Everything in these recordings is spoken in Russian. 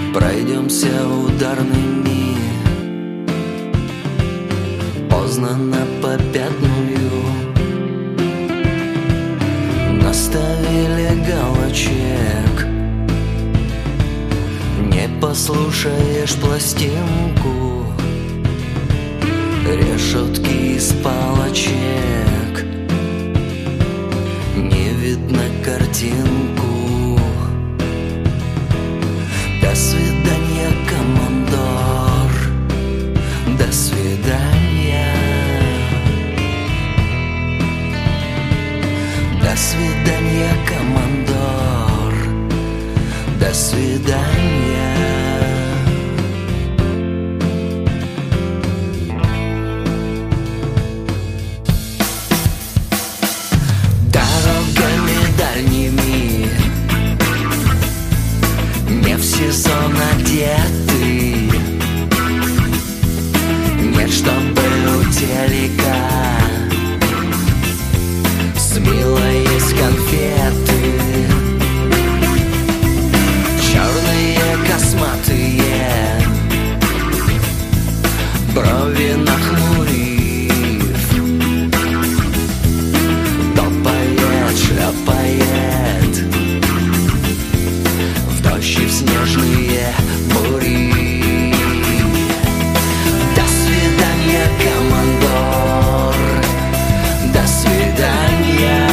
Пройдемся ударными, поздно на попятную. Наставили галочек, не послушаешь пластинку, решетки из палочек, не видно картинку. До свидания, командор, до свидания. До свидания, командор, до свидания. Дорогами дальними, не в сезон одеты, нет, чтобы у телека с милой есть конфеты. Черные косматые, брови нахмурив, топает, шлепает в дождь и в снежные бури. До свидания, командор, до свидания.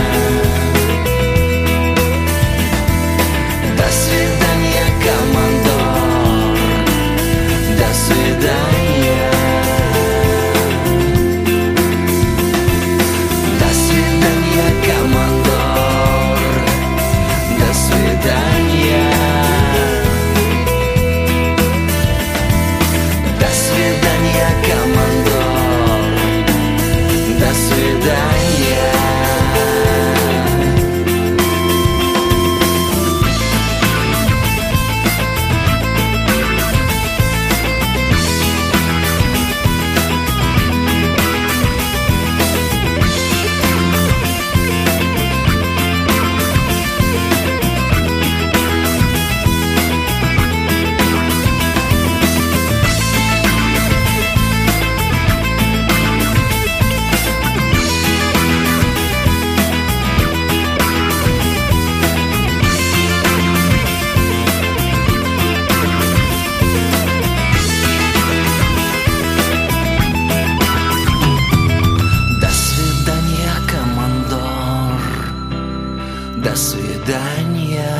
До свидания, командор, до свидания. До свидания, командор, до свидания. До свидания, командор, до свидания. До свидания.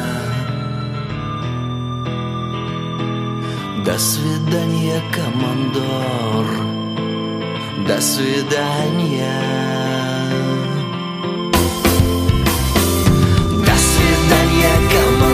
До свидания, командор, до свидания. До свидания, командор.